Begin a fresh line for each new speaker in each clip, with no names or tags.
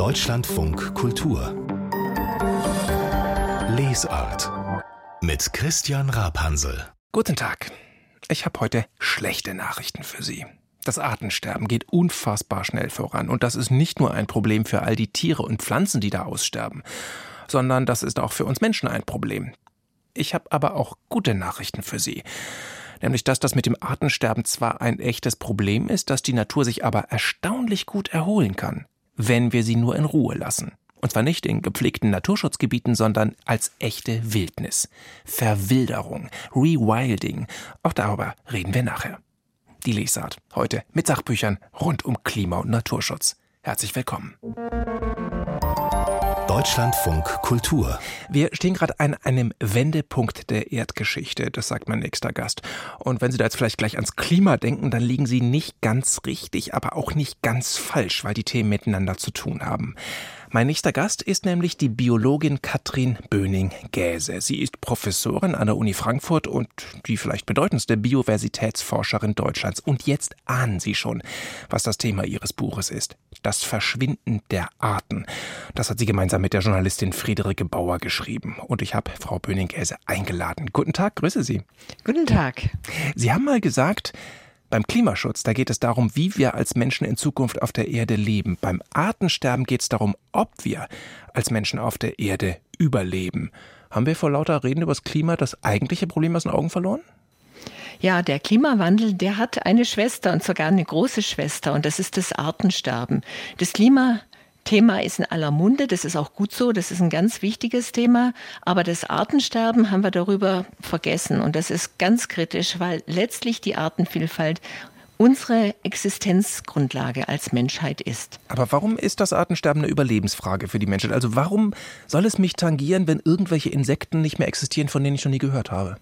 Deutschlandfunk Kultur Lesart mit Christian Rapansel.
Guten Tag. Ich habe heute schlechte Nachrichten für Sie. Das Artensterben geht unfassbar schnell voran. Und das ist nicht nur ein Problem für all die Tiere und Pflanzen, die da aussterben, sondern das ist auch für uns Menschen ein Problem. Ich habe aber auch gute Nachrichten für Sie. Nämlich, dass das mit dem Artensterben zwar ein echtes Problem ist, dass die Natur sich aber erstaunlich gut erholen kann, wenn wir sie nur in Ruhe lassen. Und zwar nicht in gepflegten Naturschutzgebieten, sondern als echte Wildnis. Verwilderung, Rewilding. Auch darüber reden wir nachher. Die Lesart. Heute mit Sachbüchern rund um Klima- und Naturschutz. Herzlich willkommen.
Deutschlandfunk Kultur.
Wir stehen gerade an einem Wendepunkt der Erdgeschichte, das sagt mein nächster Gast. Und wenn Sie da jetzt vielleicht gleich ans Klima denken, dann liegen Sie nicht ganz richtig, aber auch nicht ganz falsch, weil die Themen miteinander zu tun haben. Mein nächster Gast ist nämlich die Biologin Katrin Böning-Gäse. Sie ist Professorin an der Uni Frankfurt und die vielleicht bedeutendste Biodiversitätsforscherin Deutschlands. Und jetzt ahnen Sie schon, was das Thema ihres Buches ist. Das Verschwinden der Arten. Das hat sie gemeinsam mit der Journalistin Friederike Bauer geschrieben. Und ich habe Frau Böning-Gäse eingeladen. Guten Tag, grüße Sie.
Guten Tag.
Sie haben mal gesagt, beim Klimaschutz, da geht es darum, wie wir als Menschen in Zukunft auf der Erde leben. Beim Artensterben geht es darum, ob wir als Menschen auf der Erde überleben. Haben wir vor lauter Reden über das Klima das eigentliche Problem aus den Augen verloren?
Ja, der Klimawandel, der hat eine Schwester und sogar eine große Schwester und das ist das Artensterben. Das Klimathema ist in aller Munde, das ist auch gut so, das ist ein ganz wichtiges Thema, aber das Artensterben haben wir darüber vergessen und das ist ganz kritisch, weil letztlich die Artenvielfalt unsere Existenzgrundlage als Menschheit ist.
Aber warum ist das Artensterben eine Überlebensfrage für die Menschheit? Also warum soll es mich tangieren, wenn irgendwelche Insekten nicht mehr existieren, von denen ich noch nie gehört habe?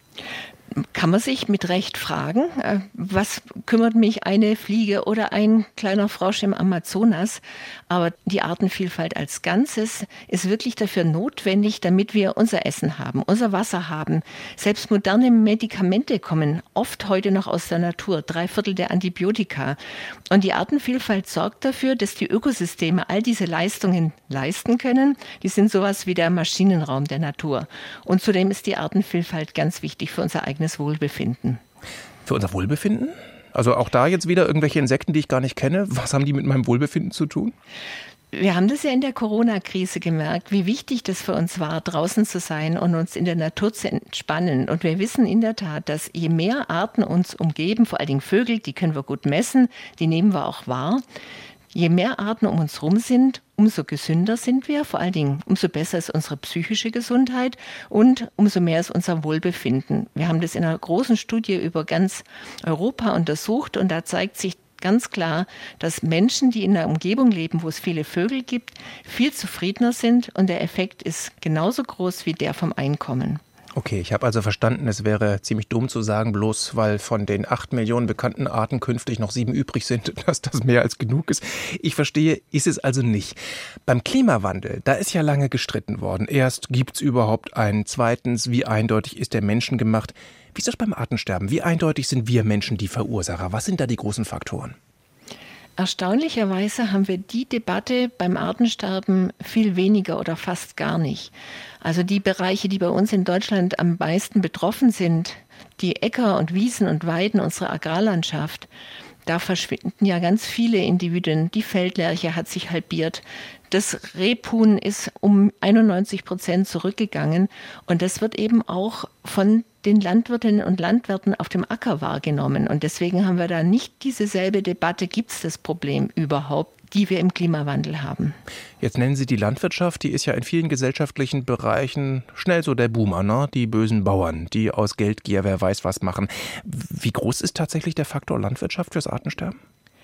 Kann man sich mit Recht fragen, was kümmert mich eine Fliege oder ein kleiner Frosch im Amazonas? Aber die Artenvielfalt als Ganzes ist wirklich dafür notwendig, damit wir unser Essen haben, unser Wasser haben. Selbst moderne Medikamente kommen oft heute noch aus der Natur, 3/4 der Antibiotika. Und die Artenvielfalt sorgt dafür, dass die Ökosysteme all diese Leistungen leisten können. Die sind sowas wie der Maschinenraum der Natur. Und zudem ist die Artenvielfalt ganz wichtig für unser eigenes Wohlbefinden.
Für unser Wohlbefinden? Also auch da jetzt wieder irgendwelche Insekten, die ich gar nicht kenne. Was haben die mit meinem Wohlbefinden zu tun?
Wir haben das ja in der Corona-Krise gemerkt, wie wichtig das für uns war, draußen zu sein und uns in der Natur zu entspannen. Und wir wissen in der Tat, dass je mehr Arten uns umgeben, vor allen Dingen Vögel, die können wir gut messen, die nehmen wir auch wahr. Je mehr Arten um uns herum sind, umso gesünder sind wir, vor allen Dingen umso besser ist unsere psychische Gesundheit und umso mehr ist unser Wohlbefinden. Wir haben das in einer großen Studie über ganz Europa untersucht und da zeigt sich ganz klar, dass Menschen, die in einer Umgebung leben, wo es viele Vögel gibt, viel zufriedener sind und der Effekt ist genauso groß wie der vom Einkommen.
Okay, ich habe also verstanden, es wäre ziemlich dumm zu sagen, bloß weil von den 8 Millionen bekannten Arten künftig noch 7 übrig sind, dass das mehr als genug ist. Ich verstehe, ist es also nicht. Beim Klimawandel, da ist ja lange gestritten worden. Erst gibt's überhaupt einen, zweitens, wie eindeutig ist der menschengemacht? Wie ist das beim Artensterben? Wie eindeutig sind wir Menschen die Verursacher? Was sind da die großen Faktoren?
Erstaunlicherweise haben wir die Debatte beim Artensterben viel weniger oder fast gar nicht. Also die Bereiche, die bei uns in Deutschland am meisten betroffen sind, die Äcker und Wiesen und Weiden, unsere Agrarlandschaft, da verschwinden ja ganz viele Individuen. Die Feldlerche hat sich halbiert. Das Rebhuhn ist um 91% zurückgegangen. Und das wird eben auch von den Landwirtinnen und Landwirten auf dem Acker wahrgenommen. Und deswegen haben wir da nicht dieselbe Debatte, gibt es das Problem überhaupt, die wir im Klimawandel haben.
Jetzt nennen Sie die Landwirtschaft, die ist ja in vielen gesellschaftlichen Bereichen schnell so der Boomer, ne? Die bösen Bauern, die aus Geldgier wer weiß was machen. Wie groß ist tatsächlich der Faktor Landwirtschaft fürs Artensterben?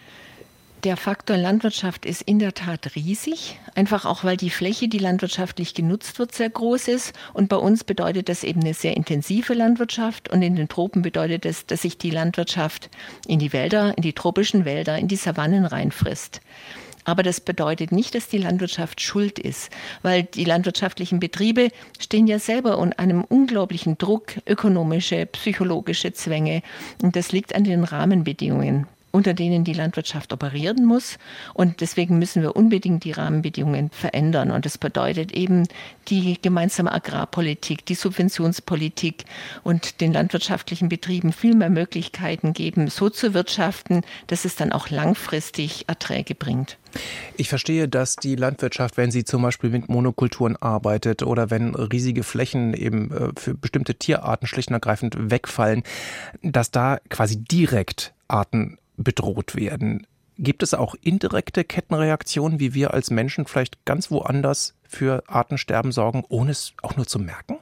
Der Faktor Landwirtschaft ist in der Tat riesig, einfach auch, weil die Fläche, die landwirtschaftlich genutzt wird, sehr groß ist. Und bei uns bedeutet das eben eine sehr intensive Landwirtschaft. Und in den Tropen bedeutet das, dass sich die Landwirtschaft in die Wälder, in die tropischen Wälder, in die Savannen reinfrisst. Aber das bedeutet nicht, dass die Landwirtschaft schuld ist, weil die landwirtschaftlichen Betriebe stehen ja selber unter einem unglaublichen Druck, ökonomische, psychologische Zwänge. Und das liegt an den Rahmenbedingungen. unter denen die Landwirtschaft operieren muss. Und deswegen müssen wir unbedingt die Rahmenbedingungen verändern. Und das bedeutet eben die gemeinsame Agrarpolitik, die Subventionspolitik und den landwirtschaftlichen Betrieben viel mehr Möglichkeiten geben, so zu wirtschaften, dass es dann auch langfristig Erträge bringt.
Ich verstehe, dass die Landwirtschaft, wenn sie zum Beispiel mit Monokulturen arbeitet oder wenn riesige Flächen eben für bestimmte Tierarten schlicht und ergreifend wegfallen, dass da quasi direkt Arten bedroht werden. Gibt es auch indirekte Kettenreaktionen, wie wir als Menschen vielleicht ganz woanders für Artensterben sorgen, ohne es auch nur zu merken?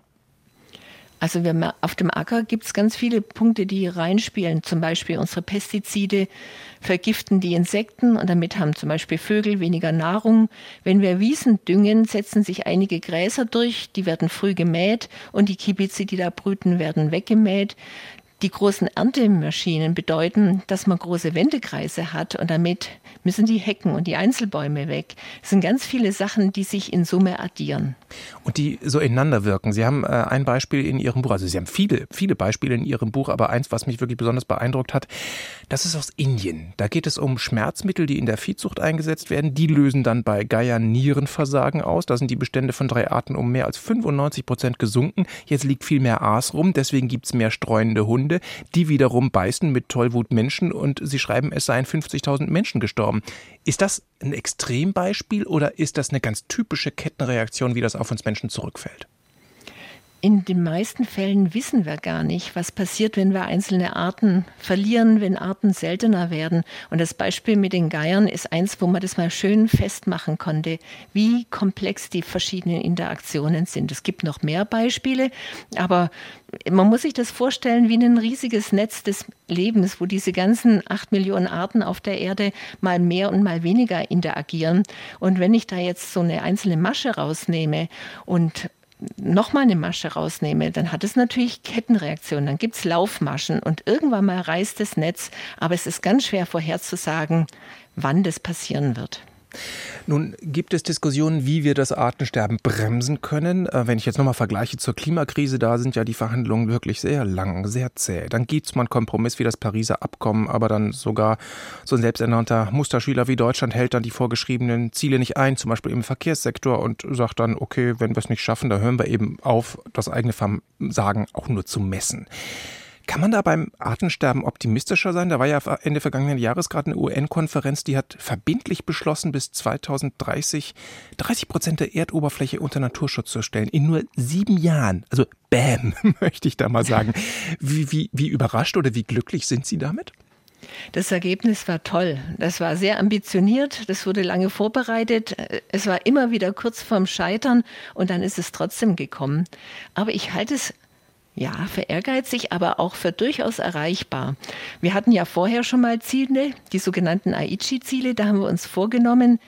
Also auf dem Acker gibt es ganz viele Punkte, die reinspielen. Zum Beispiel unsere Pestizide vergiften die Insekten und damit haben zum Beispiel Vögel weniger Nahrung. Wenn wir Wiesen düngen, setzen sich einige Gräser durch, die werden früh gemäht und die Kiebitze, die da brüten, werden weggemäht. Die großen Erntemaschinen bedeuten, dass man große Wendekreise hat und damit müssen die Hecken und die Einzelbäume weg. Es sind ganz viele Sachen, die sich in Summe addieren.
Und die so ineinander wirken. Sie haben ein Beispiel in Ihrem Buch, also Sie haben viele Beispiele in Ihrem Buch, aber eins, was mich wirklich besonders beeindruckt hat, das ist aus Indien. Da geht es um Schmerzmittel, die in der Viehzucht eingesetzt werden. Die lösen dann bei Geiern Nierenversagen aus. Da sind die Bestände von 3 Arten um mehr als 95% gesunken. Jetzt liegt viel mehr Aas rum, deswegen gibt es mehr streunende Hunde. Die wiederum beißen mit Tollwut Menschen und Sie schreiben, es seien 50.000 Menschen gestorben. Ist das ein Extrembeispiel oder ist das eine ganz typische Kettenreaktion, wie das auf uns Menschen zurückfällt?
In den meisten Fällen wissen wir gar nicht, was passiert, wenn wir einzelne Arten verlieren, wenn Arten seltener werden. Und das Beispiel mit den Geiern ist eins, wo man das mal schön festmachen konnte, wie komplex die verschiedenen Interaktionen sind. Es gibt noch mehr Beispiele, aber man muss sich das vorstellen wie ein riesiges Netz des Lebens, wo diese ganzen 8 Millionen Arten auf der Erde mal mehr und mal weniger interagieren. Und wenn ich da jetzt so eine einzelne Masche rausnehme und nochmal eine Masche rausnehme, dann hat es natürlich Kettenreaktionen, dann gibt es Laufmaschen und irgendwann mal reißt das Netz, aber es ist ganz schwer vorherzusagen, wann das passieren wird.
Nun gibt es Diskussionen, wie wir das Artensterben bremsen können. Wenn ich jetzt nochmal vergleiche zur Klimakrise, da sind ja die Verhandlungen wirklich sehr lang, sehr zäh. Dann gibt es mal einen Kompromiss wie das Pariser Abkommen, aber dann sogar so ein selbsternannter Musterschüler wie Deutschland hält dann die vorgeschriebenen Ziele nicht ein, zum Beispiel im Verkehrssektor und sagt dann, okay, wenn wir es nicht schaffen, dann hören wir eben auf, das eigene Versagen auch nur zu messen. Kann man da beim Artensterben optimistischer sein? Da war ja Ende vergangenen Jahres gerade eine UN-Konferenz, die hat verbindlich beschlossen, bis 2030 30% der Erdoberfläche unter Naturschutz zu stellen. In nur 7 Jahren. Also bam, möchte ich da mal sagen. Wie überrascht oder wie glücklich sind Sie damit?
Das Ergebnis war toll. Das war sehr ambitioniert, das wurde lange vorbereitet. Es war immer wieder kurz vorm Scheitern und dann ist es trotzdem gekommen. Aber ich halte es für ehrgeizig, aber auch für durchaus erreichbar. Wir hatten ja vorher schon mal Ziele, die sogenannten Aichi-Ziele. Da haben wir uns vorgenommen,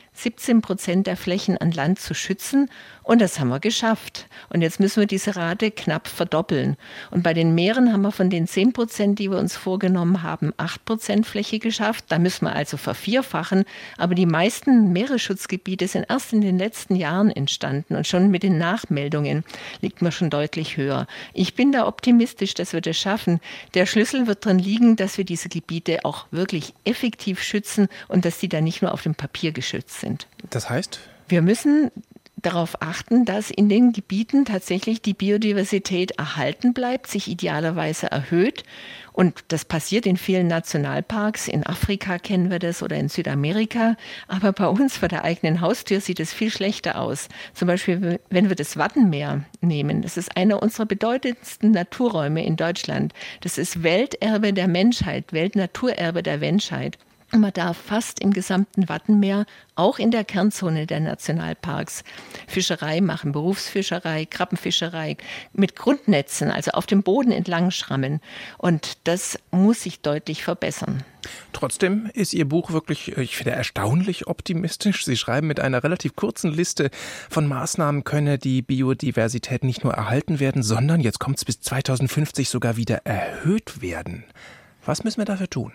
17% der Flächen an Land zu schützen. Und das haben wir geschafft. Und jetzt müssen wir diese Rate knapp verdoppeln. Und bei den Meeren haben wir von den 10%, die wir uns vorgenommen haben, 8% Fläche geschafft. Da müssen wir also vervierfachen. Aber die meisten Meeresschutzgebiete sind erst in den letzten Jahren entstanden. Und schon mit den Nachmeldungen liegt man schon deutlich höher. Ich bin da optimistisch, dass wir das schaffen. Der Schlüssel wird drin liegen, dass wir diese Gebiete auch wirklich effektiv schützen und dass die dann nicht nur auf dem Papier geschützt sind.
Das heißt?
Wir müssen darauf achten, dass in den Gebieten tatsächlich die Biodiversität erhalten bleibt, sich idealerweise erhöht. Und das passiert in vielen Nationalparks. In Afrika kennen wir das oder in Südamerika. Aber bei uns vor der eigenen Haustür sieht es viel schlechter aus. Zum Beispiel, wenn wir das Wattenmeer nehmen. Das ist einer unserer bedeutendsten Naturräume in Deutschland. Das ist Welterbe der Menschheit, Weltnaturerbe der Menschheit. Und man darf fast im gesamten Wattenmeer, auch in der Kernzone der Nationalparks, Fischerei machen, Berufsfischerei, Krabbenfischerei mit Grundnetzen, also auf dem Boden entlang schrammen. Und das muss sich deutlich verbessern.
Trotzdem ist Ihr Buch wirklich, ich finde, erstaunlich optimistisch. Sie schreiben, mit einer relativ kurzen Liste von Maßnahmen könne die Biodiversität nicht nur erhalten werden, sondern, jetzt kommt es, bis 2050 sogar wieder erhöht werden. Was müssen wir dafür tun?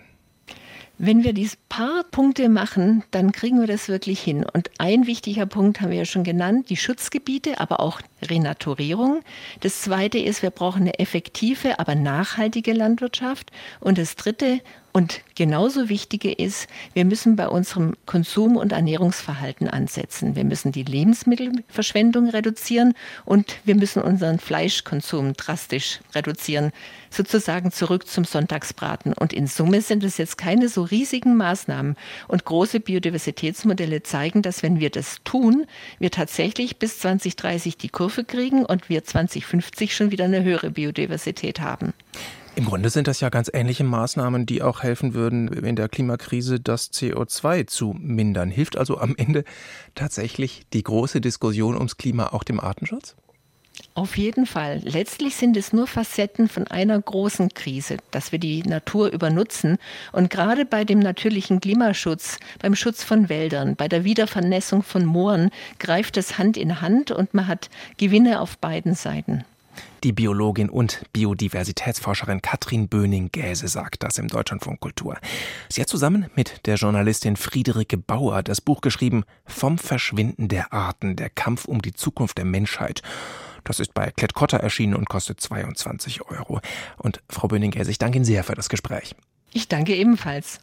Wenn wir diese paar Punkte machen, dann kriegen wir das wirklich hin. Und ein wichtiger Punkt haben wir ja schon genannt, die Schutzgebiete, aber auch Renaturierung. Das Zweite ist, wir brauchen eine effektive, aber nachhaltige Landwirtschaft. Und das Dritte, Und genauso wichtige ist, wir müssen bei unserem Konsum- und Ernährungsverhalten ansetzen. Wir müssen die Lebensmittelverschwendung reduzieren und wir müssen unseren Fleischkonsum drastisch reduzieren, sozusagen zurück zum Sonntagsbraten. Und in Summe sind es jetzt keine so riesigen Maßnahmen. Und große Biodiversitätsmodelle zeigen, dass wenn wir das tun, wir tatsächlich bis 2030 die Kurve kriegen und wir 2050 schon wieder eine höhere Biodiversität haben.
Im Grunde sind das ja ganz ähnliche Maßnahmen, die auch helfen würden, in der Klimakrise das CO2 zu mindern. Hilft also am Ende tatsächlich die große Diskussion ums Klima auch dem Artenschutz?
Auf jeden Fall. Letztlich sind es nur Facetten von einer großen Krise, dass wir die Natur übernutzen. Und gerade bei dem natürlichen Klimaschutz, beim Schutz von Wäldern, bei der Wiedervernässung von Mooren greift es Hand in Hand und man hat Gewinne auf beiden Seiten.
Die Biologin und Biodiversitätsforscherin Katrin Böning-Gäse sagt das im Deutschlandfunk Kultur. Sie hat zusammen mit der Journalistin Friederike Bauer das Buch geschrieben »Vom Verschwinden der Arten, der Kampf um die Zukunft der Menschheit«. Das ist bei Klett-Cotta erschienen und kostet 22 €. Und Frau Böning-Gäse, ich danke Ihnen sehr für das Gespräch.
Ich danke ebenfalls.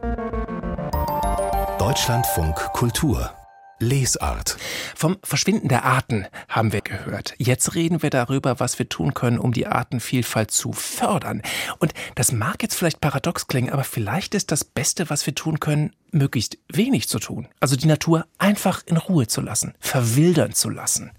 Deutschlandfunk Kultur. Lesart.
Vom Verschwinden der Arten haben wir gehört. Jetzt reden wir darüber, was wir tun können, um die Artenvielfalt zu fördern. Und das mag jetzt vielleicht paradox klingen, aber vielleicht ist das Beste, was wir tun können, möglichst wenig zu tun. Also die Natur einfach in Ruhe zu lassen, verwildern zu lassen.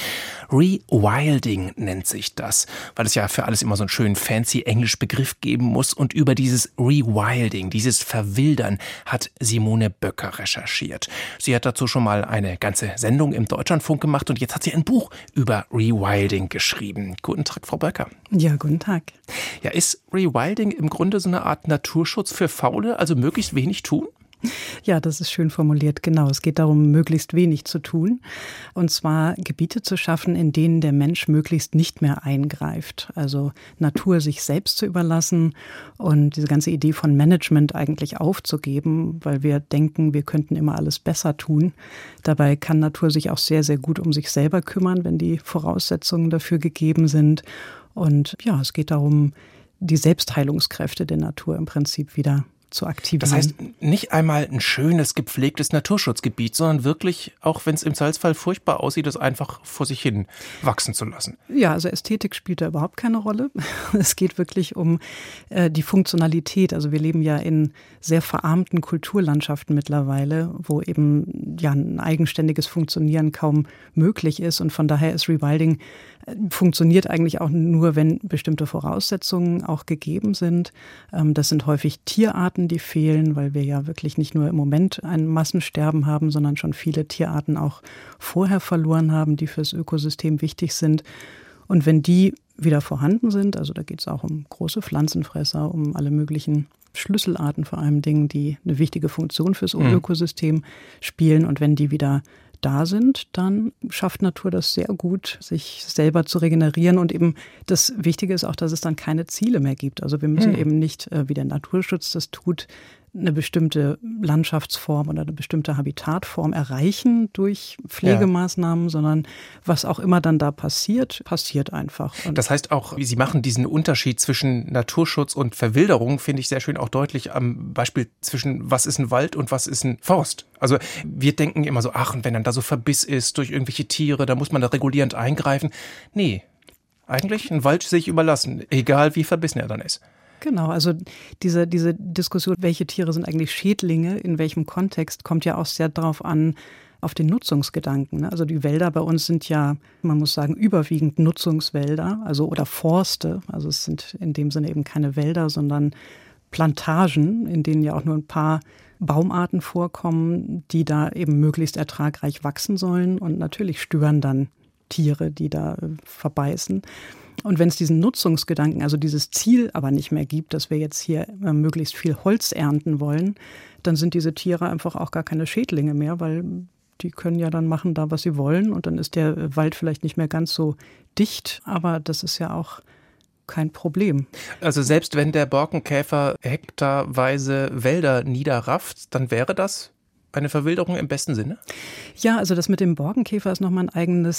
Rewilding nennt sich das, weil es ja für alles immer so einen schönen fancy englischen Begriff geben muss. Und über dieses Rewilding, dieses Verwildern, hat Simone Böcker recherchiert. Sie hat dazu schon mal eine ganze Sendung im Deutschlandfunk gemacht und jetzt hat sie ein Buch über Rewilding geschrieben. Guten Tag, Frau Böcker.
Ja, guten Tag.
Ja, ist Rewilding im Grunde so eine Art Naturschutz für Faule, also möglichst wenig tun?
Ja, das ist schön formuliert, genau. Es geht darum, möglichst wenig zu tun. Und zwar Gebiete zu schaffen, in denen der Mensch möglichst nicht mehr eingreift. Also Natur sich selbst zu überlassen und diese ganze Idee von Management eigentlich aufzugeben, weil wir denken, wir könnten immer alles besser tun. Dabei kann Natur sich auch sehr, sehr gut um sich selber kümmern, wenn die Voraussetzungen dafür gegeben sind. Und ja, es geht darum, die Selbstheilungskräfte der Natur im Prinzip wieder zu aktivieren.
Das heißt, nicht einmal ein schönes, gepflegtes Naturschutzgebiet, sondern wirklich, auch wenn es im Zweifelsfall furchtbar aussieht, es einfach vor sich hin wachsen zu lassen.
Ja, also Ästhetik spielt da überhaupt keine Rolle. Es geht wirklich um die Funktionalität. Also wir leben ja in sehr verarmten Kulturlandschaften mittlerweile, wo eben ja ein eigenständiges Funktionieren kaum möglich ist. Und von daher ist Rewilding funktioniert eigentlich auch nur, wenn bestimmte Voraussetzungen auch gegeben sind. Das sind häufig Tierarten, die fehlen, weil wir ja wirklich nicht nur im Moment ein Massensterben haben, sondern schon viele Tierarten auch vorher verloren haben, die fürs Ökosystem wichtig sind. Und wenn die wieder vorhanden sind, also da geht es auch um große Pflanzenfresser, um alle möglichen Schlüsselarten vor allem Dingen, die eine wichtige Funktion fürs Ökosystem spielen. Und wenn die wieder da sind, dann schafft Natur das sehr gut, sich selber zu regenerieren. Und eben das Wichtige ist auch, dass es dann keine Ziele mehr gibt. Also wir müssen eben nicht, wie der Naturschutz das tut, eine bestimmte Landschaftsform oder eine bestimmte Habitatform erreichen durch Pflegemaßnahmen, sondern was auch immer dann da passiert, passiert einfach. Und
das heißt auch, Sie machen diesen Unterschied zwischen Naturschutz und Verwilderung, finde ich sehr schön auch deutlich am Beispiel zwischen was ist ein Wald und was ist ein Forst. Also wir denken immer so, ach, und wenn dann da so Verbiss ist durch irgendwelche Tiere, da muss man da regulierend eingreifen. Nee, eigentlich ein Wald sich überlassen, egal wie verbissen er dann ist.
Genau, also diese Diskussion, welche Tiere sind eigentlich Schädlinge, in welchem Kontext, kommt ja auch sehr darauf an, auf den Nutzungsgedanken. Also die Wälder bei uns sind ja, man muss sagen, überwiegend Nutzungswälder, also oder Forste. Also es sind in dem Sinne eben keine Wälder, sondern Plantagen, in denen ja auch nur ein paar Baumarten vorkommen, die da eben möglichst ertragreich wachsen sollen. Und natürlich stören dann Tiere, die da verbeißen. Und wenn es diesen Nutzungsgedanken, also dieses Ziel aber nicht mehr gibt, dass wir jetzt hier möglichst viel Holz ernten wollen, dann sind diese Tiere einfach auch gar keine Schädlinge mehr, weil die können ja dann machen da, was sie wollen. Und dann ist der Wald vielleicht nicht mehr ganz so dicht, aber das ist ja auch kein Problem.
Also selbst wenn der Borkenkäfer hektarweise Wälder niederrafft, dann wäre das eine Verwilderung im besten Sinne?
Ja, also das mit dem Borkenkäfer ist nochmal ein eigenes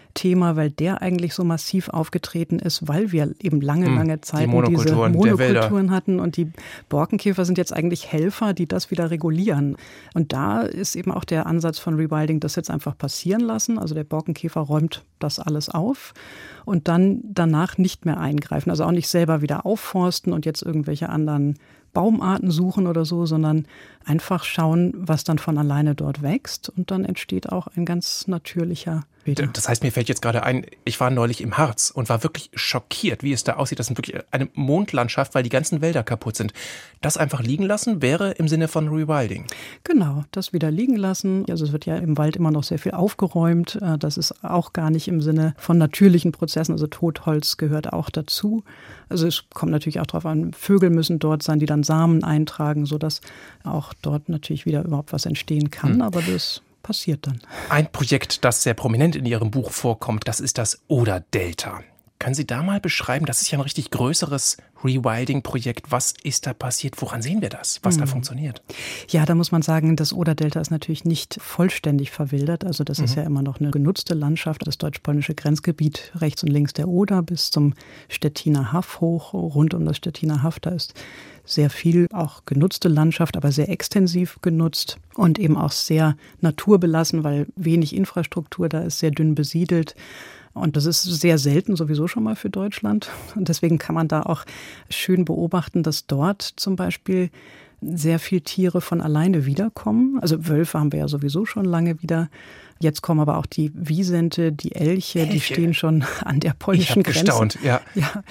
Thema, weil der eigentlich so massiv aufgetreten ist, weil wir eben lange Zeit diese
Monokulturen
hatten. Und die Borkenkäfer sind jetzt eigentlich Helfer, die das wieder regulieren. Und da ist eben auch der Ansatz von Rewilding, das jetzt einfach passieren lassen. Also der Borkenkäfer räumt das alles auf und dann danach nicht mehr eingreifen. Also auch nicht selber wieder aufforsten und jetzt irgendwelche anderen Baumarten suchen oder so, sondern einfach schauen, was dann von alleine dort wächst. Und dann entsteht auch ein ganz natürlicher Weg.
Das heißt, mir fällt jetzt gerade ein, ich war neulich im Harz und war wirklich schockiert, wie es da aussieht. Das ist wirklich eine Mondlandschaft, weil die ganzen Wälder kaputt sind. Das einfach liegen lassen wäre im Sinne von Rewilding.
Genau, das wieder liegen lassen. Also es wird ja im Wald immer noch sehr viel aufgeräumt. Das ist auch gar nicht im Sinne von natürlichen Prozessen. Also Totholz gehört auch dazu. Also es kommt natürlich auch darauf an, Vögel müssen dort sein, die dann Samen eintragen, sodass auch dort natürlich wieder überhaupt was entstehen kann. Aber das passiert dann.
Ein Projekt, das sehr prominent in Ihrem Buch vorkommt, das ist das Oder-Delta. Können Sie da mal beschreiben, das ist ja ein richtig größeres Rewilding-Projekt. Was ist da passiert? Woran sehen wir das, was da funktioniert?
Ja, da muss man sagen, das Oder-Delta ist natürlich nicht vollständig verwildert. Also das ist ja immer noch eine genutzte Landschaft. Das deutsch-polnische Grenzgebiet rechts und links der Oder bis zum Stettiner Haff hoch, rund um das Stettiner Haff. Da ist sehr viel auch genutzte Landschaft, aber sehr extensiv genutzt und eben auch sehr naturbelassen, weil wenig Infrastruktur da ist, sehr dünn besiedelt. Und das ist sehr selten sowieso schon mal für Deutschland. Und deswegen kann man da auch schön beobachten, dass dort zum Beispiel sehr viele Tiere von alleine wiederkommen. Also Wölfe haben wir ja sowieso schon lange wieder. Jetzt kommen aber auch die Wisente, die Elche, die stehen schon an der polnischen Grenze. Ich habe
gestaunt, ja.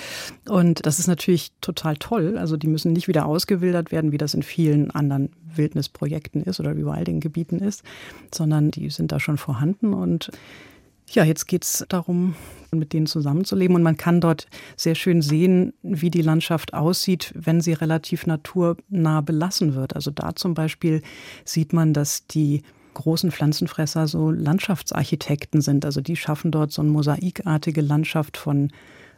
Und das ist natürlich total toll. Also die müssen nicht wieder ausgewildert werden, wie das in vielen anderen Wildnisprojekten ist oder Rewilding-Gebieten ist, sondern die sind da schon vorhanden. Und ja, jetzt geht's darum, mit denen zusammenzuleben. Und man kann dort sehr schön sehen, wie die Landschaft aussieht, wenn sie relativ naturnah belassen wird. Also da zum Beispiel sieht man, dass die großen Pflanzenfresser so Landschaftsarchitekten sind. Also die schaffen dort so eine mosaikartige Landschaft von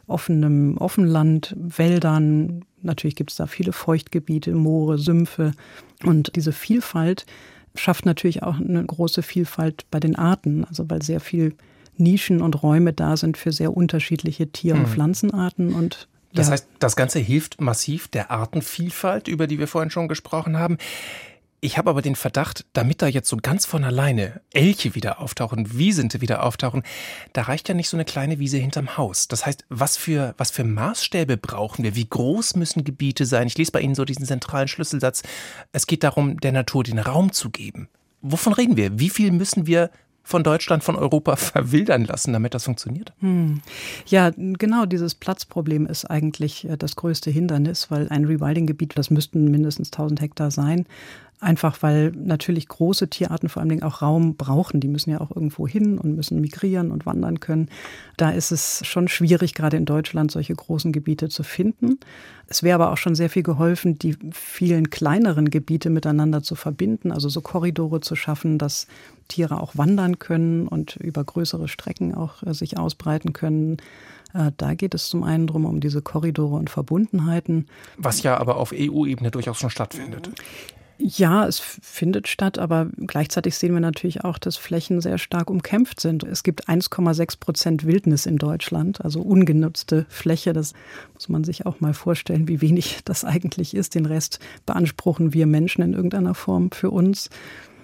Offenland, Wäldern. Natürlich gibt es da viele Feuchtgebiete, Moore, Sümpfe. Und diese Vielfalt schafft natürlich auch eine große Vielfalt bei den Arten. Also weil sehr viel Nischen und Räume da sind für sehr unterschiedliche Tier- und Pflanzenarten. Und
das heißt, das Ganze hilft massiv der Artenvielfalt, über die wir vorhin schon gesprochen haben. Ich habe aber den Verdacht, damit da jetzt so ganz von alleine Elche wieder auftauchen, Wisente wieder auftauchen, da reicht ja nicht so eine kleine Wiese hinterm Haus. Das heißt, was für Maßstäbe brauchen wir? Wie groß müssen Gebiete sein? Ich lese bei Ihnen so diesen zentralen Schlüsselsatz. Es geht darum, der Natur den Raum zu geben. Wovon reden wir? Wie viel müssen wir von Deutschland, von Europa verwildern lassen, damit das funktioniert?
Ja, genau, dieses Platzproblem ist eigentlich das größte Hindernis, weil ein Rewilding-Gebiet, das müssten mindestens 1000 Hektar sein, einfach weil natürlich große Tierarten vor allem auch Raum brauchen. Die müssen ja auch irgendwo hin und müssen migrieren und wandern können. Da ist es schon schwierig, gerade in Deutschland solche großen Gebiete zu finden. Es wäre aber auch schon sehr viel geholfen, die vielen kleineren Gebiete miteinander zu verbinden, also so Korridore zu schaffen, dass Tiere auch wandern können und über größere Strecken auch sich ausbreiten können. Da geht es zum einen darum, um diese Korridore und Verbundenheiten.
Was ja aber auf EU-Ebene durchaus schon stattfindet.
Ja, es findet statt, aber gleichzeitig sehen wir natürlich auch, dass Flächen sehr stark umkämpft sind. Es gibt 1,6% Wildnis in Deutschland, also ungenutzte Fläche. Das muss man sich auch mal vorstellen, wie wenig das eigentlich ist. Den Rest beanspruchen wir Menschen in irgendeiner Form für uns.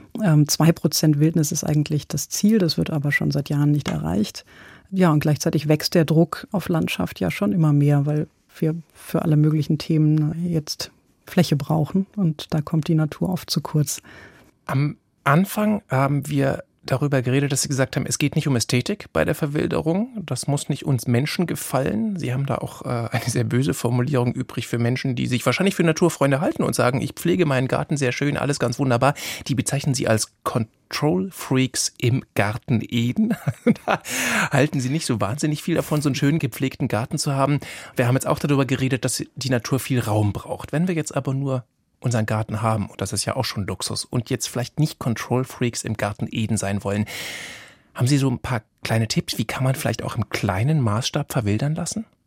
2% Wildnis ist eigentlich das Ziel, das wird aber schon seit Jahren nicht erreicht. Ja, und gleichzeitig wächst der Druck auf Landschaft ja schon immer mehr, weil wir für alle möglichen Themen jetzt Fläche brauchen und da kommt die Natur oft zu kurz.
Am Anfang haben wir darüber geredet, dass Sie gesagt haben, es geht nicht um Ästhetik bei der Verwilderung. Das muss nicht uns Menschen gefallen. Sie haben da auch eine sehr böse Formulierung übrig für Menschen, die sich wahrscheinlich für Naturfreunde halten und sagen, ich pflege meinen Garten sehr schön, alles ganz wunderbar. Die bezeichnen Sie als Control Freaks im Garten Eden. Da halten Sie nicht so wahnsinnig viel davon, so einen schönen gepflegten Garten zu haben. Wir haben jetzt auch darüber geredet, dass die Natur viel Raum braucht. Wenn wir jetzt aber nur unseren Garten haben, und das ist ja auch schon Luxus, und jetzt vielleicht nicht Control Freaks im Garten Eden sein wollen, haben Sie so ein paar kleine Tipps, wie kann man vielleicht auch im kleinen Maßstab verwildern lassen?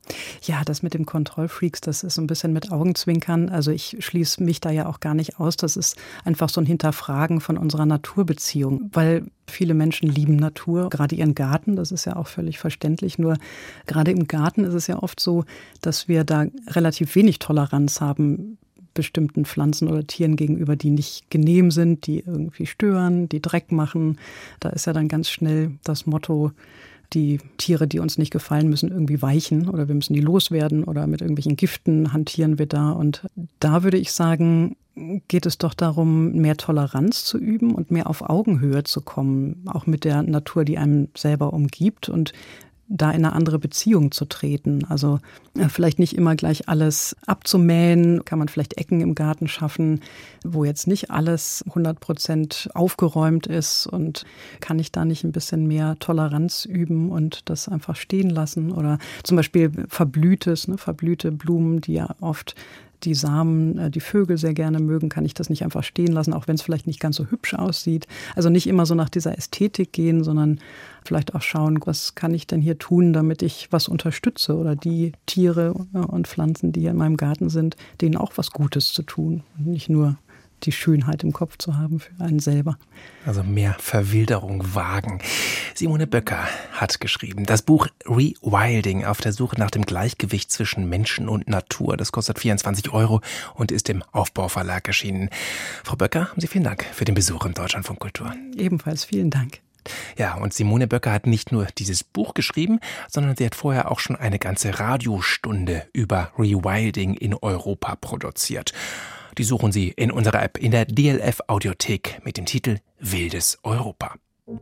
Ja, das mit dem Kontrollfreaks, das ist so ein bisschen mit Augenzwinkern. Also ich schließe mich da ja auch gar nicht aus. Das ist einfach so ein Hinterfragen von unserer Naturbeziehung, weil viele Menschen lieben Natur, gerade ihren Garten. Das ist ja auch völlig verständlich. Nur gerade im Garten ist es ja oft so, dass wir da relativ wenig Toleranz haben bestimmten Pflanzen oder Tieren gegenüber, die nicht genehm sind, die irgendwie stören, die Dreck machen. Da ist ja dann ganz schnell das Motto, die Tiere, die uns nicht gefallen, müssen irgendwie weichen oder wir müssen die loswerden oder mit irgendwelchen Giften hantieren wir da. Und da würde ich sagen, geht es doch darum, mehr Toleranz zu üben und mehr auf Augenhöhe zu kommen, auch mit der Natur, die einem selber umgibt und da in eine andere Beziehung zu treten. Also vielleicht nicht immer gleich alles abzumähen, kann man vielleicht Ecken im Garten schaffen, wo jetzt nicht alles 100% aufgeräumt ist, und kann ich da nicht ein bisschen mehr Toleranz üben und das einfach stehen lassen? Oder zum Beispiel verblühte Blumen, die ja oft die Samen, die Vögel sehr gerne mögen, kann ich das nicht einfach stehen lassen, auch wenn es vielleicht nicht ganz so hübsch aussieht. Also nicht immer so nach dieser Ästhetik gehen, sondern vielleicht auch schauen, was kann ich denn hier tun, damit ich was unterstütze oder die Tiere und Pflanzen, die hier in meinem Garten sind, denen auch was Gutes zu tun und nicht nur die Schönheit im Kopf zu haben für einen selber.
Also mehr Verwilderung wagen. Simone Böcker hat geschrieben, das Buch Rewilding, auf der Suche nach dem Gleichgewicht zwischen Menschen und Natur. Das kostet 24 € und ist im Aufbau-Verlag erschienen. Frau Böcker, haben Sie vielen Dank für den Besuch im Deutschlandfunk Kultur.
Ebenfalls vielen Dank.
Ja, und Simone Böcker hat nicht nur dieses Buch geschrieben, sondern sie hat vorher auch schon eine ganze Radiostunde über Rewilding in Europa produziert. Die suchen Sie in unserer App in der DLF Audiothek mit dem Titel Wildes Europa.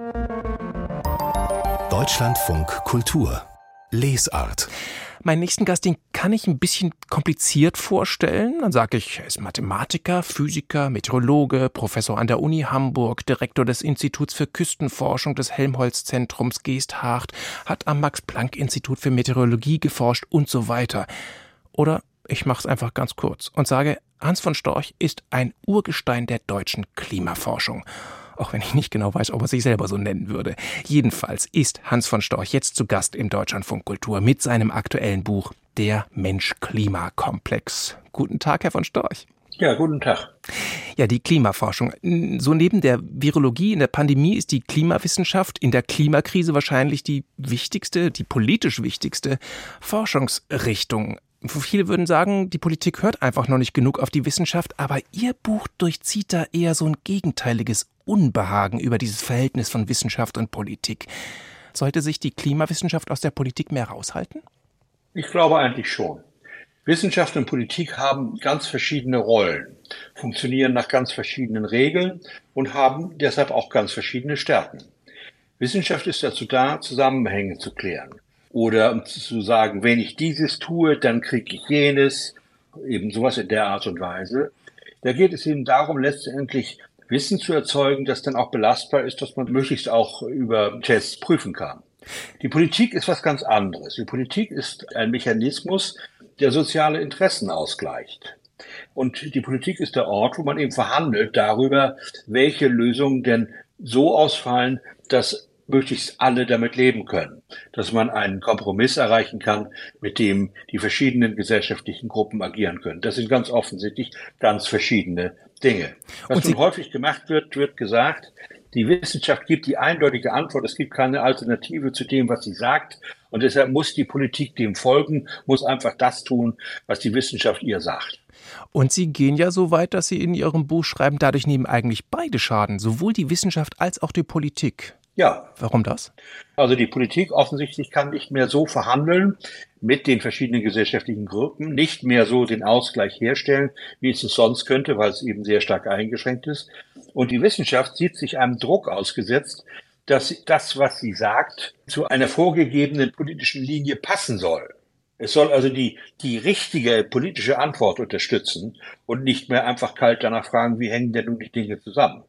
Deutschlandfunk Kultur Lesart.
Meinen nächsten Gast, den kann ich ein bisschen kompliziert vorstellen. Dann sage ich, er ist Mathematiker, Physiker, Meteorologe, Professor an der Uni Hamburg, Direktor des Instituts für Küstenforschung des Helmholtz-Zentrums Geesthacht, hat am Max-Planck-Institut für Meteorologie geforscht und so weiter. Oder ich mache es einfach ganz kurz und sage, Hans von Storch ist ein Urgestein der deutschen Klimaforschung. Auch wenn ich nicht genau weiß, ob er sich selber so nennen würde. Jedenfalls ist Hans von Storch jetzt zu Gast im Deutschlandfunk Kultur mit seinem aktuellen Buch Der Mensch-Klima-Komplex. Guten Tag, Herr von Storch.
Ja, guten Tag.
Ja, die Klimaforschung. So neben der Virologie in der Pandemie ist die Klimawissenschaft in der Klimakrise wahrscheinlich die wichtigste, die politisch wichtigste Forschungsrichtung. Viele würden sagen, die Politik hört einfach noch nicht genug auf die Wissenschaft, aber Ihr Buch durchzieht da eher so ein gegenteiliges Unbehagen über dieses Verhältnis von Wissenschaft und Politik. Sollte sich die Klimawissenschaft aus der Politik mehr raushalten?
Ich glaube eigentlich schon. Wissenschaft und Politik haben ganz verschiedene Rollen, funktionieren nach ganz verschiedenen Regeln und haben deshalb auch ganz verschiedene Stärken. Wissenschaft ist dazu da, Zusammenhänge zu klären. Oder um zu sagen, wenn ich dieses tue, dann kriege ich jenes, eben sowas in der Art und Weise. Da geht es eben darum, letztendlich Wissen zu erzeugen, das dann auch belastbar ist, dass man möglichst auch über Tests prüfen kann. Die Politik ist was ganz anderes. Die Politik ist ein Mechanismus, der soziale Interessen ausgleicht. Und die Politik ist der Ort, wo man eben verhandelt darüber, welche Lösungen denn so ausfallen, dass möglichst alle damit leben können, dass man einen Kompromiss erreichen kann, mit dem die verschiedenen gesellschaftlichen Gruppen agieren können. Das sind ganz offensichtlich ganz verschiedene Dinge. Was nun häufig gemacht wird, wird gesagt, die Wissenschaft gibt die eindeutige Antwort, es gibt keine Alternative zu dem, was sie sagt, und deshalb muss die Politik dem folgen, muss einfach das tun, was die Wissenschaft ihr sagt.
Und Sie gehen ja so weit, dass Sie in Ihrem Buch schreiben, dadurch nehmen eigentlich beide Schaden, sowohl die Wissenschaft als auch die Politik.
Ja.
Warum das?
Also die Politik offensichtlich kann nicht mehr so verhandeln mit den verschiedenen gesellschaftlichen Gruppen, nicht mehr so den Ausgleich herstellen, wie es sonst könnte, weil es eben sehr stark eingeschränkt ist. Und die Wissenschaft sieht sich einem Druck ausgesetzt, dass das, was sie sagt, zu einer vorgegebenen politischen Linie passen soll. Es soll also die richtige politische Antwort unterstützen und nicht mehr einfach kalt danach fragen, wie hängen denn nun die Dinge zusammen.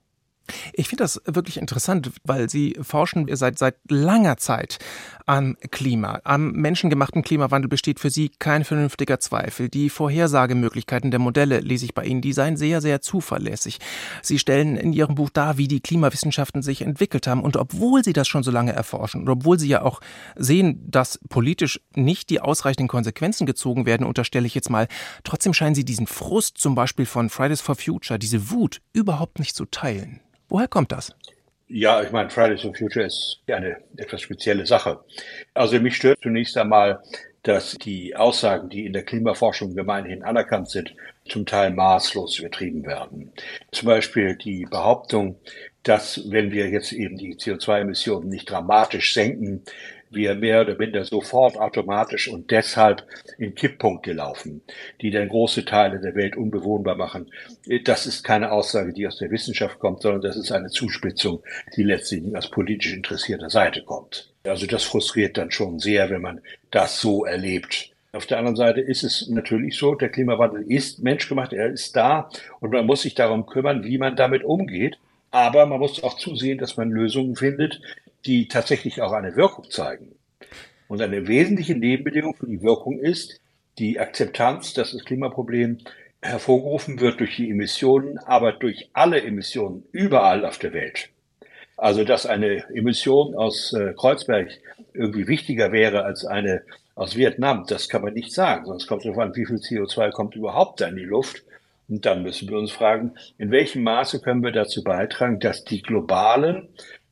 Ich finde das wirklich interessant, weil Sie forschen seit langer Zeit am Klima. Am menschengemachten Klimawandel besteht für Sie kein vernünftiger Zweifel. Die Vorhersagemöglichkeiten der Modelle, lese ich bei Ihnen, die seien sehr, sehr zuverlässig. Sie stellen in Ihrem Buch dar, wie die Klimawissenschaften sich entwickelt haben. Und obwohl Sie das schon so lange erforschen und obwohl Sie ja auch sehen, dass politisch nicht die ausreichenden Konsequenzen gezogen werden, unterstelle ich jetzt mal, trotzdem scheinen Sie diesen Frust zum Beispiel von Fridays for Future, diese Wut, überhaupt nicht zu teilen. Woher kommt das?
Ja, ich meine, Fridays for Future ist eine etwas spezielle Sache. Also mich stört zunächst einmal, dass die Aussagen, die in der Klimaforschung gemeinhin anerkannt sind, zum Teil maßlos übertrieben werden. Zum Beispiel die Behauptung, dass wenn wir jetzt eben die CO2-Emissionen nicht dramatisch senken, wir mehr oder minder sofort automatisch und deshalb in Kipppunkte laufen, die dann große Teile der Welt unbewohnbar machen. Das ist keine Aussage, die aus der Wissenschaft kommt, sondern das ist eine Zuspitzung, die letztlich aus politisch interessierter Seite kommt. Also das frustriert dann schon sehr, wenn man das so erlebt. Auf der anderen Seite ist es natürlich so, der Klimawandel ist menschgemacht, er ist da und man muss sich darum kümmern, wie man damit umgeht. Aber man muss auch zusehen, dass man Lösungen findet, die tatsächlich auch eine Wirkung zeigen. Und eine wesentliche Nebenbedingung für die Wirkung ist die Akzeptanz, dass das Klimaproblem hervorgerufen wird durch die Emissionen, aber durch alle Emissionen überall auf der Welt. Also dass eine Emission aus Kreuzberg irgendwie wichtiger wäre als eine aus Vietnam, das kann man nicht sagen. Sonst kommt es darauf an, wie viel CO2 kommt überhaupt da in die Luft. Und dann müssen wir uns fragen, in welchem Maße können wir dazu beitragen, dass die globalen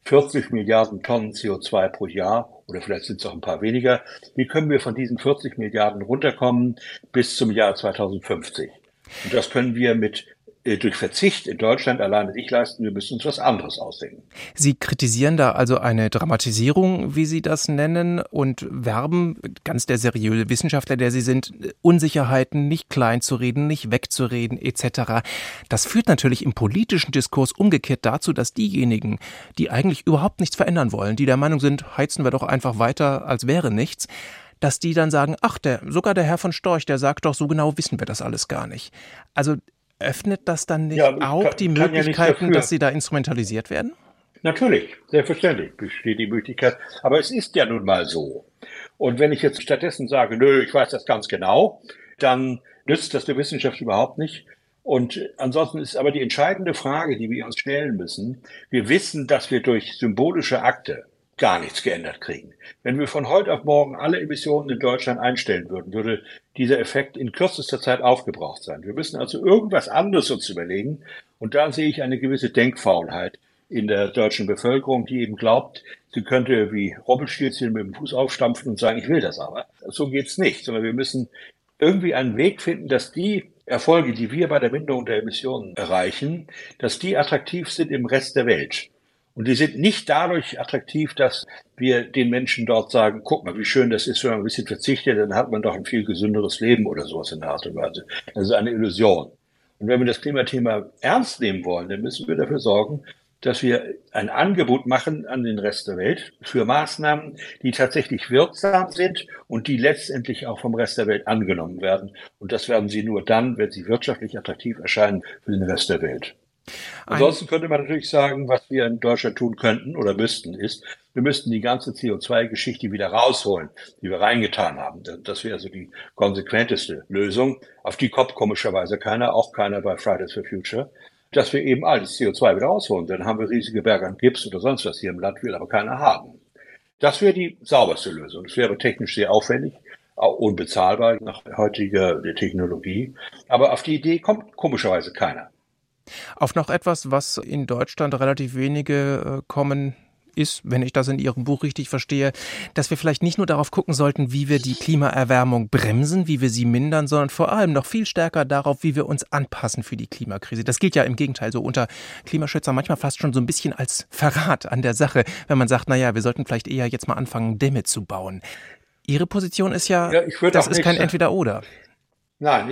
40 Milliarden Tonnen CO2 pro Jahr, oder vielleicht sind es auch ein paar weniger, wie können wir von diesen 40 Milliarden runterkommen bis zum Jahr 2050? Und das können wir durch Verzicht in Deutschland alleine nicht leisten. Wir müssen uns was anderes ausdenken.
Sie kritisieren da also eine Dramatisierung, wie Sie das nennen, und werben, ganz der seriöse Wissenschaftler, der Sie sind, Unsicherheiten nicht kleinzureden, nicht wegzureden etc. Das führt natürlich im politischen Diskurs umgekehrt dazu, dass diejenigen, die eigentlich überhaupt nichts verändern wollen, die der Meinung sind, heizen wir doch einfach weiter, als wäre nichts, dass die dann sagen, ach, sogar der Herr von Storch, der sagt doch, so genau wissen wir das alles gar nicht. Also öffnet das dann nicht auch die Möglichkeiten, dass sie da instrumentalisiert werden?
Natürlich, selbstverständlich besteht die Möglichkeit. Aber es ist ja nun mal so. Und wenn ich jetzt stattdessen sage, nö, ich weiß das ganz genau, dann nützt das der Wissenschaft überhaupt nicht. Und ansonsten ist aber die entscheidende Frage, die wir uns stellen müssen, wir wissen, dass wir durch symbolische Akte gar nichts geändert kriegen. Wenn wir von heute auf morgen alle Emissionen in Deutschland einstellen würden, würde dieser Effekt in kürzester Zeit aufgebraucht sein. Wir müssen also irgendwas anderes uns überlegen. Und da sehe ich eine gewisse Denkfaulheit in der deutschen Bevölkerung, die eben glaubt, sie könnte wie Rumpelstilzchen mit dem Fuß aufstampfen und sagen, ich will das aber. So geht's nicht, sondern wir müssen irgendwie einen Weg finden, dass die Erfolge, die wir bei der Minderung der Emissionen erreichen, dass die attraktiv sind im Rest der Welt. Und die sind nicht dadurch attraktiv, dass wir den Menschen dort sagen, guck mal, wie schön das ist, wenn man ein bisschen verzichtet, dann hat man doch ein viel gesünderes Leben oder sowas in der Art und Weise. Das ist eine Illusion. Und wenn wir das Klimathema ernst nehmen wollen, dann müssen wir dafür sorgen, dass wir ein Angebot machen an den Rest der Welt für Maßnahmen, die tatsächlich wirksam sind und die letztendlich auch vom Rest der Welt angenommen werden. Und das werden sie nur dann, wenn sie wirtschaftlich attraktiv erscheinen für den Rest der Welt. Ansonsten könnte man natürlich sagen, was wir in Deutschland tun könnten oder müssten, ist, wir müssten die ganze CO2-Geschichte wieder rausholen, die wir reingetan haben. Das wäre also die konsequenteste Lösung. Auf die kommt komischerweise keiner, auch keiner bei Fridays for Future, dass wir eben all das CO2 wieder rausholen. Dann haben wir riesige Berge an Gips oder sonst was hier im Land, will aber keiner haben. Das wäre die sauberste Lösung. Das wäre technisch sehr aufwendig, auch unbezahlbar nach heutiger Technologie. Aber auf die Idee kommt komischerweise keiner.
Auf noch etwas, was in Deutschland relativ wenige kommen, ist, wenn ich das in Ihrem Buch richtig verstehe, dass wir vielleicht nicht nur darauf gucken sollten, wie wir die Klimaerwärmung bremsen, wie wir sie mindern, sondern vor allem noch viel stärker darauf, wie wir uns anpassen für die Klimakrise. Das gilt ja im Gegenteil so unter Klimaschützern manchmal fast schon so ein bisschen als Verrat an der Sache, wenn man sagt, naja, wir sollten vielleicht eher jetzt mal anfangen, Dämme zu bauen. Ihre Position ist ja das ist kein Entweder-Oder.
Nein,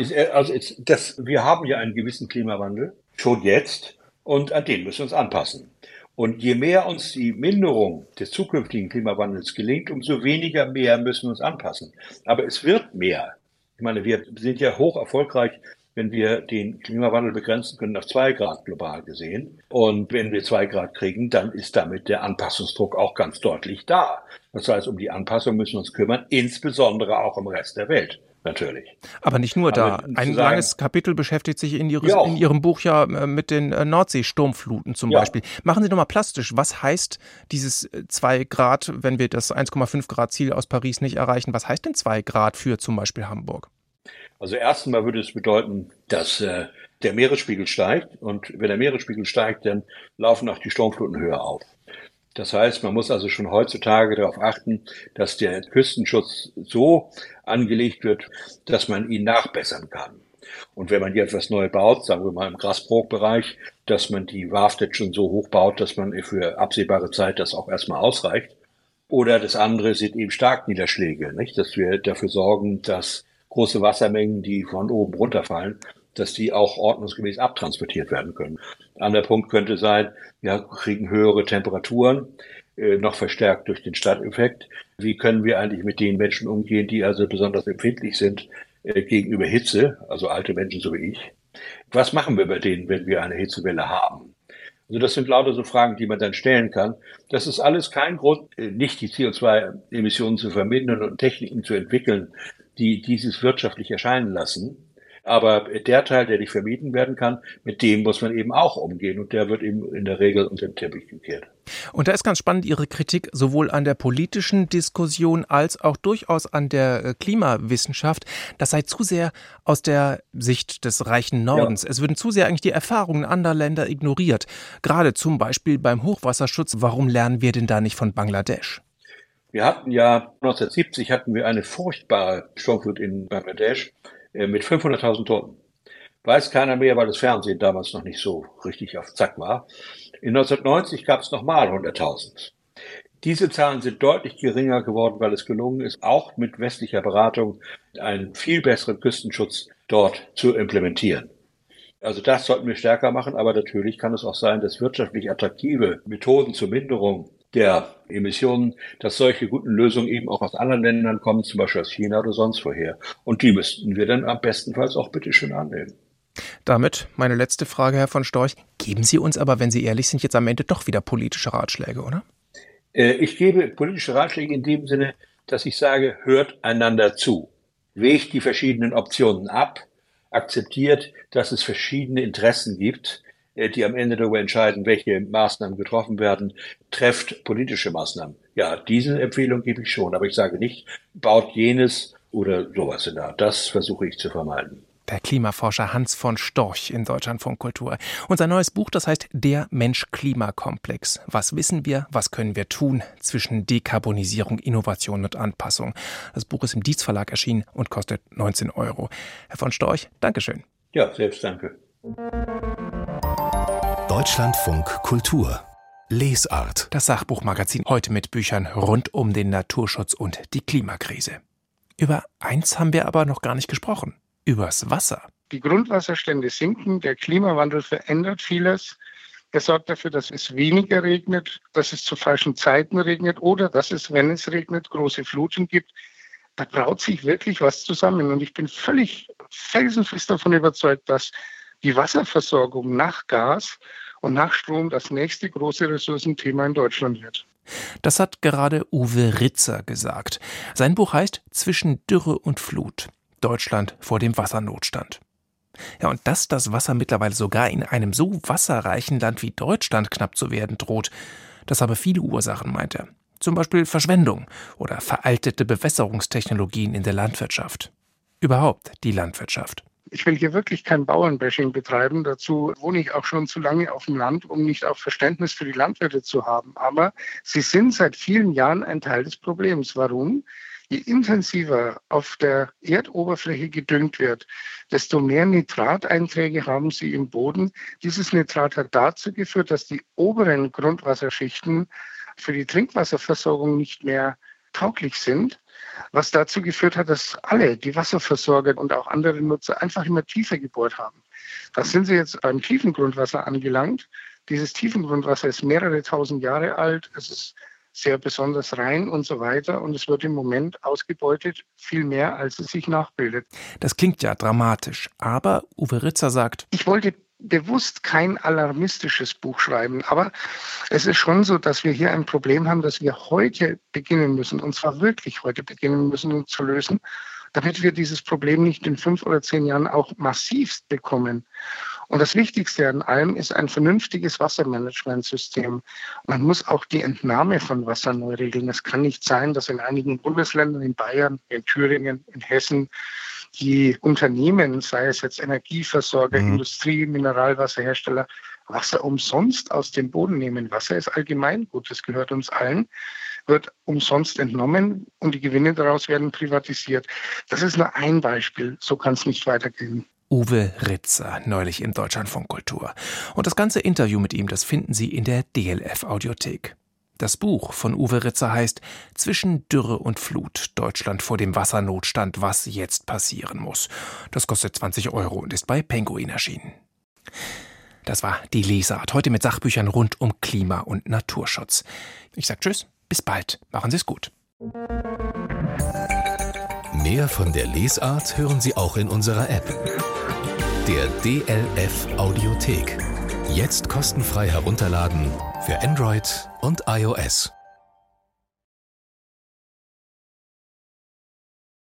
wir haben ja einen gewissen Klimawandel, schon jetzt, und an den müssen wir uns anpassen. Und je mehr uns die Minderung des zukünftigen Klimawandels gelingt, umso weniger mehr müssen wir uns anpassen. Aber es wird mehr. Ich meine, wir sind ja hoch erfolgreich wenn wir den Klimawandel begrenzen können auf 2 Grad global gesehen. Und wenn wir 2 Grad kriegen, dann ist damit der Anpassungsdruck auch ganz deutlich da. Das heißt, um die Anpassung müssen wir uns kümmern, insbesondere auch im Rest der Welt. Natürlich.
Aber nicht nur da. Ein langes Kapitel beschäftigt sich in Ihrem Buch ja mit den Nordsee-Sturmfluten zum Beispiel. Machen Sie doch mal plastisch. Was heißt dieses 2 Grad, wenn wir das 1,5 Grad Ziel aus Paris nicht erreichen? Was heißt denn 2 Grad für zum Beispiel Hamburg?
Also erstens mal würde es bedeuten, dass der Meeresspiegel steigt. Und wenn der Meeresspiegel steigt, dann laufen auch die Sturmfluten höher auf. Das heißt, man muss also schon heutzutage darauf achten, dass der Küstenschutz so angelegt wird, dass man ihn nachbessern kann. Und wenn man hier etwas neu baut, sagen wir mal im Grasbrook-Bereich, dass man die Warftet schon so hoch baut, dass man für absehbare Zeit das auch erstmal ausreicht. Oder das andere sind eben Starkniederschläge, nicht? Dass wir dafür sorgen, dass große Wassermengen, die von oben runterfallen, dass die auch ordnungsgemäß abtransportiert werden können. Ein anderer Punkt könnte sein, wir kriegen höhere Temperaturen, noch verstärkt durch den Stadteffekt. Wie können wir eigentlich mit den Menschen umgehen, die also besonders empfindlich sind gegenüber Hitze, also alte Menschen so wie ich? Was machen wir bei denen, wenn wir eine Hitzewelle haben? Also das sind lauter so Fragen, die man dann stellen kann. Das ist alles kein Grund, nicht die CO2-Emissionen zu vermindern und Techniken zu entwickeln, die dieses wirtschaftlich erscheinen lassen. Aber der Teil, der nicht vermieden werden kann, mit dem muss man eben auch umgehen. Und der wird eben in der Regel unter den Teppich gekehrt.
Und da ist ganz spannend Ihre Kritik sowohl an der politischen Diskussion als auch durchaus an der Klimawissenschaft. Das sei zu sehr aus der Sicht des reichen Nordens. Ja. Es würden zu sehr eigentlich die Erfahrungen anderer Länder ignoriert. Gerade zum Beispiel beim Hochwasserschutz. Warum lernen wir denn da nicht von Bangladesch?
Wir hatten ja 1970 eine furchtbare Sturmflut in Bangladesch mit 500.000 Toten. Weiß keiner mehr, weil das Fernsehen damals noch nicht so richtig auf Zack war. In 1990 gab es nochmal 100.000. Diese Zahlen sind deutlich geringer geworden, weil es gelungen ist, auch mit westlicher Beratung einen viel besseren Küstenschutz dort zu implementieren. Also das sollten wir stärker machen, aber natürlich kann es auch sein, dass wirtschaftlich attraktive Methoden zur Minderung der Emissionen, dass solche guten Lösungen eben auch aus anderen Ländern kommen, zum Beispiel aus China oder sonst woher. Und die müssten wir dann am bestenfalls auch bitteschön annehmen.
Damit meine letzte Frage, Herr von Storch. Geben Sie uns aber, wenn Sie ehrlich sind, jetzt am Ende doch wieder politische Ratschläge, oder?
Ich gebe politische Ratschläge in dem Sinne, dass ich sage, hört einander zu. Wägt die verschiedenen Optionen ab, akzeptiert, dass es verschiedene Interessen gibt, die am Ende darüber entscheiden, welche Maßnahmen getroffen werden, trefft politische Maßnahmen. Ja, diese Empfehlung gebe ich schon, aber ich sage nicht, baut jenes oder sowas in der Art. Das versuche ich zu vermeiden.
Der Klimaforscher Hans von Storch in Deutschlandfunk Kultur. Und sein neues Buch, das heißt Der Mensch-Klima-Komplex. Was wissen wir, was können wir tun zwischen Dekarbonisierung, Innovation und Anpassung? Das Buch ist im Dietz Verlag erschienen und kostet 19 €. Herr von Storch, Dankeschön.
Ja, selbst danke.
Deutschlandfunk Kultur. Lesart.
Das Sachbuchmagazin heute mit Büchern rund um den Naturschutz und die Klimakrise. Über eins haben wir aber noch gar nicht gesprochen. Übers Wasser.
Die Grundwasserstände sinken, der Klimawandel verändert vieles. Er sorgt dafür, dass es weniger regnet, dass es zu falschen Zeiten regnet oder dass es, wenn es regnet, große Fluten gibt. Da braut sich wirklich was zusammen. Und ich bin völlig felsenfest davon überzeugt, dass die Wasserversorgung nach Gas und nach Strom das nächste große Ressourcenthema in Deutschland wird.
Das hat gerade Uwe Ritzer gesagt. Sein Buch heißt Zwischen Dürre und Flut. Deutschland vor dem Wassernotstand. Ja, und dass das Wasser mittlerweile sogar in einem so wasserreichen Land wie Deutschland knapp zu werden droht, das habe viele Ursachen, meint er. Zum Beispiel Verschwendung oder veraltete Bewässerungstechnologien in der Landwirtschaft. Überhaupt die Landwirtschaft.
Ich will hier wirklich kein Bauernbashing betreiben. Dazu wohne ich auch schon zu lange auf dem Land, um nicht auch Verständnis für die Landwirte zu haben. Aber sie sind seit vielen Jahren ein Teil des Problems. Warum? Je intensiver auf der Erdoberfläche gedüngt wird, desto mehr Nitrateinträge haben sie im Boden. Dieses Nitrat hat dazu geführt, dass die oberen Grundwasserschichten für die Trinkwasserversorgung nicht mehr tauglich sind, was dazu geführt hat, dass alle, die Wasserversorger und auch andere Nutzer, einfach immer tiefer gebohrt haben. Da sind sie jetzt beim tiefen Grundwasser angelangt. Dieses tiefen Grundwasser ist mehrere tausend Jahre alt. Es ist sehr besonders rein und so weiter. Und es wird im Moment ausgebeutet, viel mehr, als es sich nachbildet.
Das klingt ja dramatisch, aber Uwe Ritzer sagt:
Ich wollte bewusst kein alarmistisches Buch schreiben, aber es ist schon so, dass wir hier ein Problem haben, das wir heute beginnen müssen, und zwar wirklich heute beginnen müssen, um zu lösen, damit wir dieses Problem nicht in 5 oder 10 Jahren auch massivst bekommen. Und das Wichtigste an allem ist ein vernünftiges Wassermanagementsystem. Man muss auch die Entnahme von Wasser neu regeln. Es kann nicht sein, dass in einigen Bundesländern, in Bayern, in Thüringen, in Hessen, die Unternehmen, sei es jetzt Energieversorger, Industrie, Mineralwasserhersteller, Wasser umsonst aus dem Boden nehmen. Wasser ist Allgemeingut, das gehört uns allen, wird umsonst entnommen und die Gewinne daraus werden privatisiert. Das ist nur ein Beispiel, so kann es nicht weitergehen.
Uwe Ritzer, neulich im Deutschlandfunk Kultur. Und das ganze Interview mit ihm, das finden Sie in der DLF-Audiothek. Das Buch von Uwe Ritzer heißt »Zwischen Dürre und Flut. Deutschland vor dem Wassernotstand. Was jetzt passieren muss«. Das kostet 20 € und ist bei Penguin erschienen. Das war die Lesart. Heute mit Sachbüchern rund um Klima- und Naturschutz. Ich sag Tschüss, bis bald. Machen Sie es gut.
Mehr von der Lesart hören Sie auch in unserer App. Der DLF Audiothek. Jetzt kostenfrei herunterladen für Android und iOS.